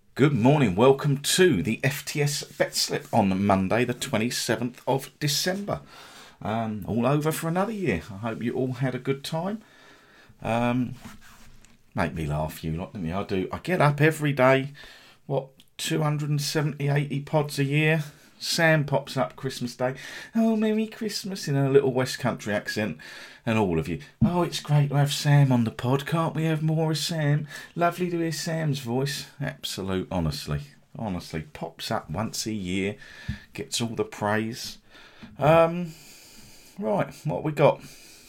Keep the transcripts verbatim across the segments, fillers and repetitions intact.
Good morning, welcome to the F T S Bet Slip on Monday the twenty-seventh of December. Um, all over for another year. I hope you all had a good time. Um, make me laugh, you lot, don't you? I do. I get up every day, what, two hundred seventy, eighty pods a year. Sam pops up Christmas Day. Oh, Merry Christmas in a little West Country accent. And all of you, oh, it's great to have Sam on the pod. Can't we have more of Sam? Lovely to hear Sam's voice. Absolute, honestly. Honestly. Pops up once a year. Gets all the praise. Um, right, what we got?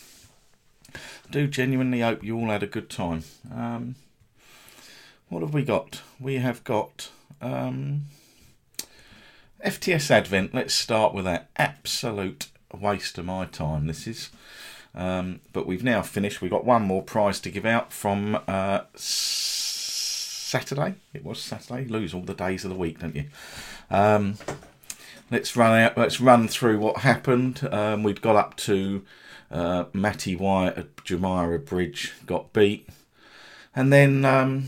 Do genuinely hope you all had a good time. Um, what have we got? We have got um, F T S Advent. Let's start with that. Absolute waste of my time, this is. Um, but we've now finished. We've got one more prize to give out from uh, Saturday. It was Saturday. Lose all the days of the week, don't you? Um, let's run out. Let's run through what happened. Um, we'd got up to uh, Matty Wyatt at Jumeirah Bridge, got beat, and then um,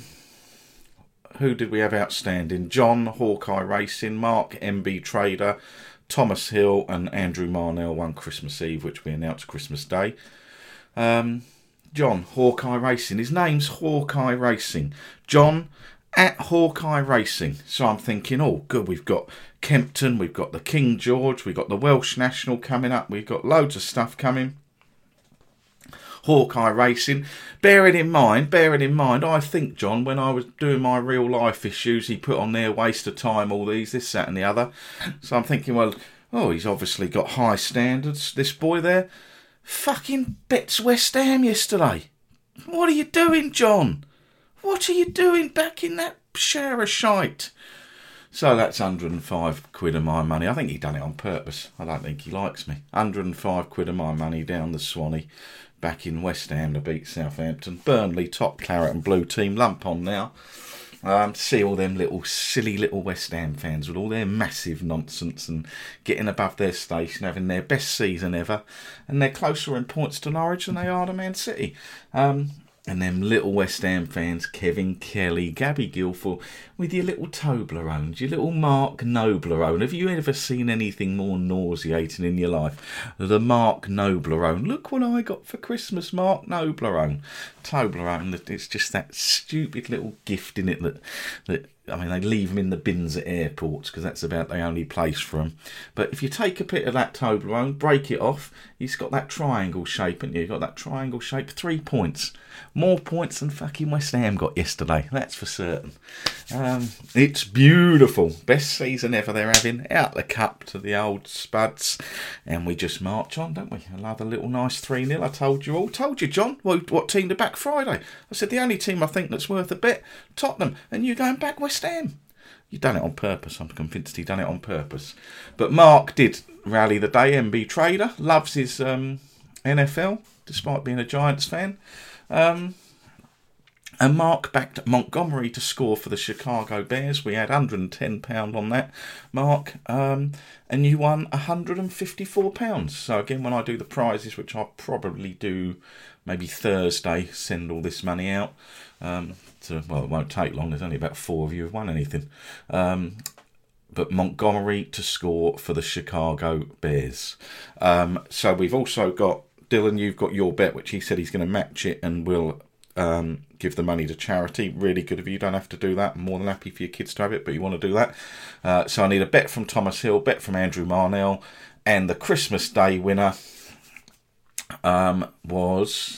who did we have outstanding? John Hawkeye Racing, Mark M B Trader, Thomas Hill and Andrew Marnell won Christmas Eve, which we announced Christmas Day. Um, John, Hawkeye Racing. His name's Hawkeye Racing. John at Hawkeye Racing. So I'm thinking, oh, good, we've got Kempton, we've got the King George, we've got the Welsh National coming up, we've got loads of stuff coming. Hawkeye Racing. Bearing in mind, bearing in mind, I think, John, when I was doing my real life issues, he put on there waste of time, all these, this, that and the other. So I'm thinking, well, oh, he's obviously got high standards, this boy there. Fucking bets West Ham yesterday. What are you doing, John? What are you doing back in that shower of shite? So that's one hundred and five quid of my money. I think he done it on purpose. I don't think he likes me. one hundred and five quid of my money down the Swanee. Back in West Ham to beat Southampton. Burnley, top claret and blue team. Lump on now. Um, to see all them little silly little West Ham fans with all their massive nonsense and getting above their station, having their best season ever. And they're closer in points to Norwich than they are to Man City. Um, and them little West Ham fans, Kevin Kelly, Gabby Gilfoyle, with your little Toblerones, your little Mark Noblerone. Have you ever seen anything more nauseating in your life? The Mark Noblerone. Look what I got for Christmas, Mark Noblerone. Toblerone, it's just that stupid little gift in it that, that I mean, they leave them in the bins at airports because that's about the only place for them. But if you take a bit of that Toblerone, break it off, it's got that triangle shape, haven't you? You've got that triangle shape, three points. More points than fucking West Ham got yesterday, that's for certain. Um, it's beautiful. Best season ever they're having. Out the cup to the old Spuds. And we just march on, don't we? Another little nice three nil. I told you all. Told you, John, what, what team to back Friday. I said the only team I think that's worth a bet, Tottenham. And you going back West Ham. You've done it on purpose. I'm convinced he done it on purpose. But Mark did rally the day. M B Trader. Loves his um, N F L, despite being a Giants fan. Um, and Mark backed Montgomery to score for the Chicago Bears. We had one hundred and ten pounds on that, Mark. Um, and you won one hundred and fifty-four pounds. So again, when I do the prizes, which I'll probably do maybe Thursday, send all this money out. Um, to, well, it won't take long. There's only about four of you who've won anything. Um, but Montgomery to score for the Chicago Bears. Um, so we've also got, Dylan, you've got your bet, which he said he's going to match it and will um, give the money to charity. Really good of you. You don't have to do that. I'm more than happy for your kids to have it, but you want to do that. Uh, so I need a bet from Thomas Hill, bet from Andrew Marnell, and the Christmas Day winner um, was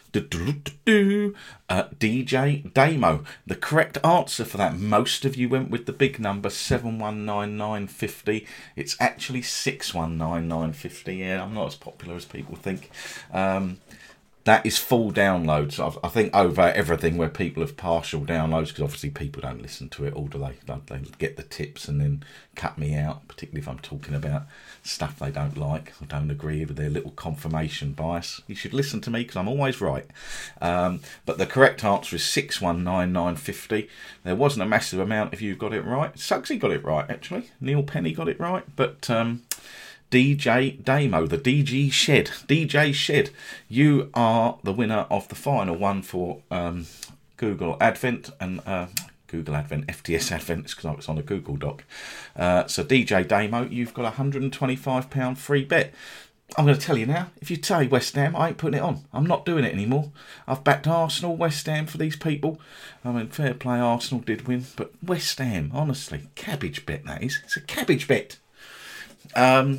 uh, D J Damo. The correct answer for that, most of you went with the big number seven one nine nine five zero. It's actually six one nine nine five zero. Yeah, I'm not as popular as people think. Um, that is full downloads. I've, I think over everything where people have partial downloads, because obviously people don't listen to it all, do they? They get the tips and then cut me out, particularly if I'm talking about stuff they don't like or don't agree with, their little confirmation bias. You should listen to me because I'm always right. Um, but the correct answer is six one nine nine five zero. There wasn't a massive amount if you got it right. Suggsy got it right, actually. Neil Penny got it right. But um, D J Damo, the D G Shed, D J Shed, you are the winner of the final one for um, Google Advent and uh, Google Advent, F T S Advent, because it's on a Google Doc. Uh, so D J Damo, you've got a one hundred and twenty-five pound free bet. I'm going to tell you now, if you say West Ham, I ain't putting it on. I'm not doing it anymore. I've backed Arsenal, West Ham for these people. I mean, fair play, Arsenal did win, but West Ham, honestly, cabbage bet that is. It's a cabbage bet. Um,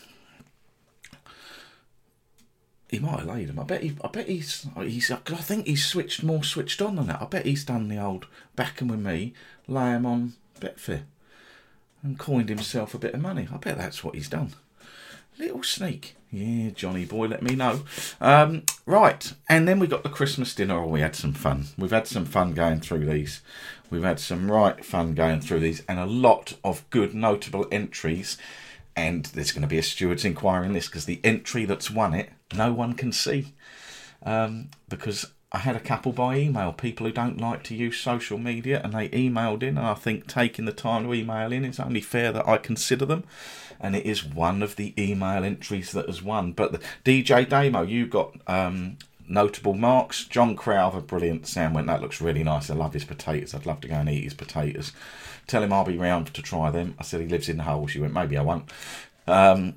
he might have laid him. I bet he. I bet he's. He's. I think he's switched more switched on than that. I bet he's done the old backing with me, lay him on Betfair, and coined himself a bit of money. I bet that's what he's done. Little sneak. Yeah, Johnny boy, let me know. Um, right, and then we got the Christmas dinner. Oh, we had some fun. We've had some fun going through these. We've had some right fun going through these, and a lot of good notable entries. And there's going to be a steward's inquiry in this, because the entry that's won it, no one can see. Um, because I had a couple by email, people who don't like to use social media, and they emailed in, and I think taking the time to email in, it's only fair that I consider them. And it is one of the email entries that has won. But the D J Damo, you got um, notable marks. John Crowther, brilliant. Sam went, that looks really nice. I love his potatoes. I'd love to go and eat his potatoes. Tell him I'll be round to try them. I said he lives in Hull. She went, maybe I won't. Um,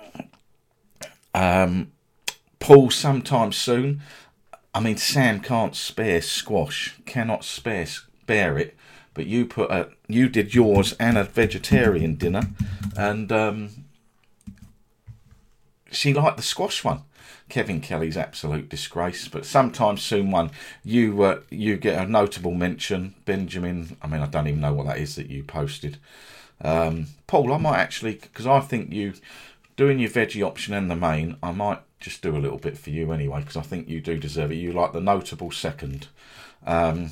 um, Paul, sometime soon. I mean, Sam can't spare squash. Cannot spare, spare it. But you put a, you did yours and a vegetarian dinner, and um, she liked the squash one. Kevin Kelly's absolute disgrace, but sometime soon one you uh, you get a notable mention. Benjamin, I mean I don't even know what that is that you posted. Um, Paul, I might actually, because I think you doing your veggie option and the main, I might just do a little bit for you anyway, because I think you do deserve it. You like the notable second. Um,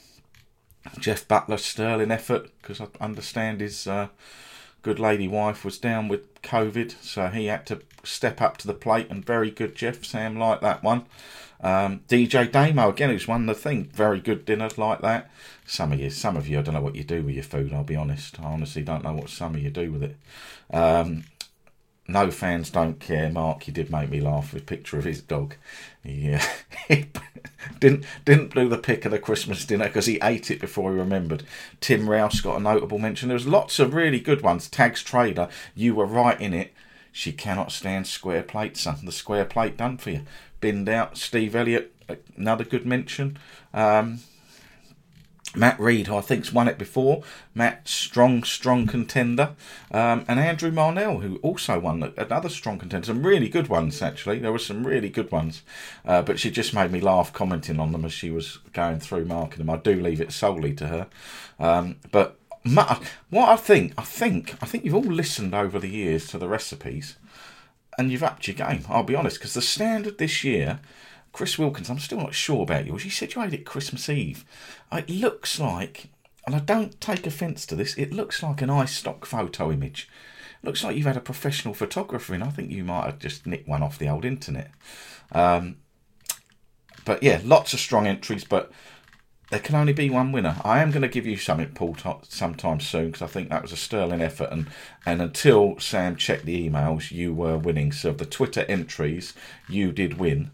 Jeff Butler, sterling effort, because I understand his uh, good lady wife was down with COVID, so he had to step up to the plate, and very good, Jeff. Sam liked that one. Um, D J Damo, again, who's won the thing, very good dinner like that. Some of you, some of you, I don't know what you do with your food, I'll be honest. I honestly don't know what some of you do with it. Um, No fans don't care. Mark, you did make me laugh with a picture of his dog. Yeah, he didn't didn't do the pick of the Christmas dinner because he ate it before he remembered. Tim Rouse got a notable mention. There was lots of really good ones. Tags Trader, you were right in it. She cannot stand square plates, son. The square plate done for you. Binned out. Steve Elliott, another good mention. Um, Matt Reed, who I think's won it before. Matt, strong, strong contender. Um, and Andrew Marnell, who also won another strong contender. Some really good ones, actually. There were some really good ones. Uh, but she just made me laugh commenting on them as she was going through marking them. I do leave it solely to her. Um, but what I think, I think, I think you've all listened over the years to the recipes and you've upped your game, I'll be honest. Because the standard this year... Chris Wilkins, I'm still not sure about yours. You said you ate it Christmas Eve. It looks like, and I don't take offence to this, it looks like an iStock photo image. It looks like you've had a professional photographer in. I think you might have just nicked one off the old internet. Um, but yeah, lots of strong entries, but there can only be one winner. I am going to give you something, Paul, sometime soon, because I think that was a sterling effort. And, and until Sam checked the emails, you were winning. So of the Twitter entries, you did win.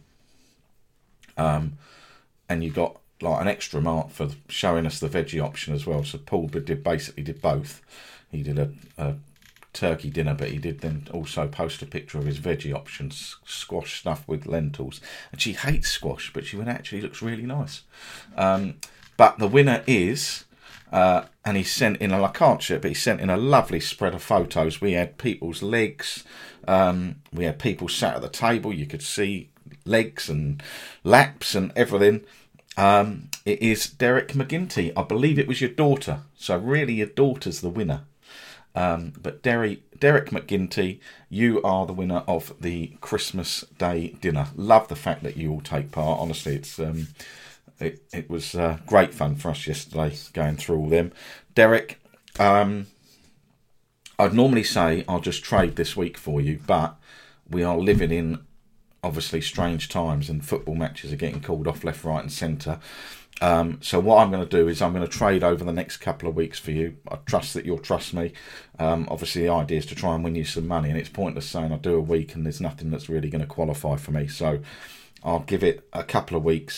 Um, and you got like an extra mark for showing us the veggie option as well. So Paul did basically did both. He did a, a turkey dinner, but he did then also post a picture of his veggie options, squash stuffed with lentils. And she hates squash, but she went, actually looks really nice. Um, but the winner is, uh, and he sent in, a, I can't show it, but he sent in a lovely spread of photos. We had people's legs, um, we had people sat at the table, you could see legs and laps and everything. Um, it is Derek McGinty. I believe it was your daughter. So really your daughter's the winner. Um, but Derek, Derek McGinty, you are the winner of the Christmas Day dinner. Love the fact that you all take part. Honestly, it's um, it, it was uh, great fun for us yesterday going through all them. Derek, um, I'd normally say I'll just trade this week for you, but we are living in obviously strange times and football matches are getting called off left, right and centre. Um, so what I'm going to do is I'm going to trade over the next couple of weeks for you. I trust that you'll trust me. Um, obviously the idea is to try and win you some money, and it's pointless saying I do a week and there's nothing that's really going to qualify for me. So I'll give it a couple of weeks.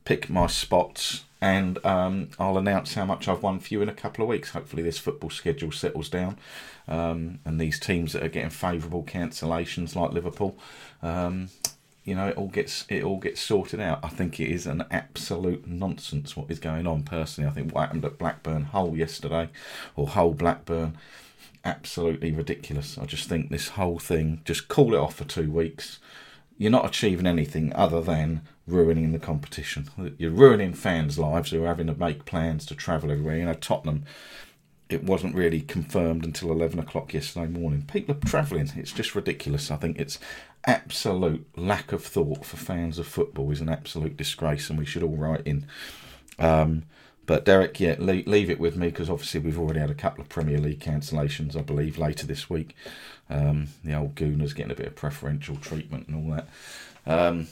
pick my spots, and um, I'll announce how much I've won for you in a couple of weeks. Hopefully this football schedule settles down, um, and these teams that are getting favourable cancellations like Liverpool, um, you know, it all gets it all gets sorted out. I think it is an absolute nonsense what is going on. Personally, I think what happened at Blackburn Hull yesterday, or Hull Blackburn, absolutely ridiculous. I just think this whole thing, just call it off for two weeks. You're not achieving anything other than ruining the competition. You're ruining fans' lives who are having to make plans to travel everywhere. You know, Tottenham, it wasn't really confirmed until eleven o'clock yesterday morning. People are travelling. It's just ridiculous. I think it's absolute lack of thought for fans of football is an absolute disgrace, and we should all write in. Um, but Derek, yeah, leave, leave it with me, because obviously we've already had a couple of Premier League cancellations, I believe, later this week. Um, the old Gooners getting a bit of preferential treatment and all that. Um,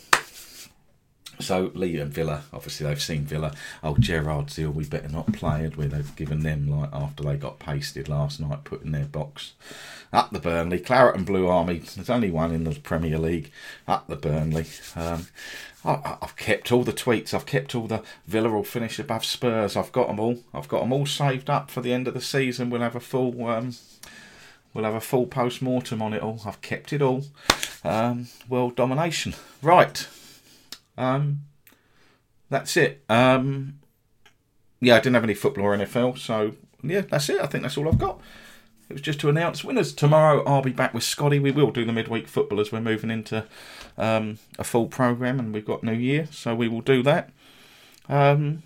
so Lee and Villa, obviously they've seen Villa. Oh, Gerrard Zeal, we better not play, had we? They've given them, like, after they got pasted last night, put in their box. Up the Burnley, Claret and Blue Army. There's only one in the Premier League. Up the Burnley. Um, I, I've kept all the tweets. I've kept all the Villa will finish above Spurs. I've got them all. I've got them all saved up for the end of the season. We'll have a full, um, we'll have a full post-mortem on it all. I've kept it all. Um, world domination. Right. Um, that's it. Um, yeah, I didn't have any football or N F L, so yeah, that's it. I think that's all I've got. It was just to announce winners. Tomorrow I'll be back with Scotty. We will do the midweek football as we're moving into um, a full programme, and we've got New Year, so we will do that. Um,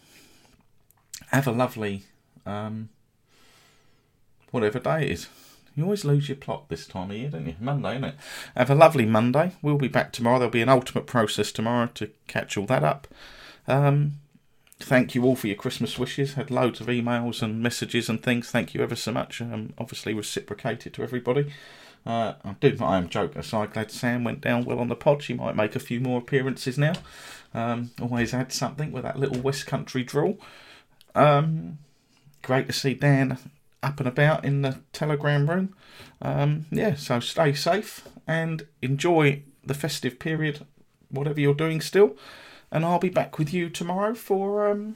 have a lovely um, whatever day it is. You always lose your plot this time of year, don't you? Monday, isn't it? Have a lovely Monday. We'll be back tomorrow. There'll be an ultimate process tomorrow to catch all that up. Um, thank you all for your Christmas wishes. Had loads of emails and messages and things. Thank you ever so much. Um, obviously reciprocated to everybody. Uh, I do I am joke aside. Glad Sam went down well on the pod. She might make a few more appearances now. Um, always add something with that little West Country drawl. Um, great to see Dan up and about in the Telegram room. Um, yeah, so stay safe and enjoy the festive period, whatever you're doing still. And I'll be back with you tomorrow for... Um,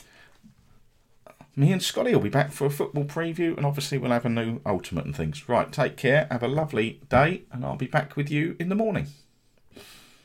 me and Scotty will be back for a football preview, and obviously we'll have a new Ultimate and things. Right, take care, have a lovely day, and I'll be back with you in the morning.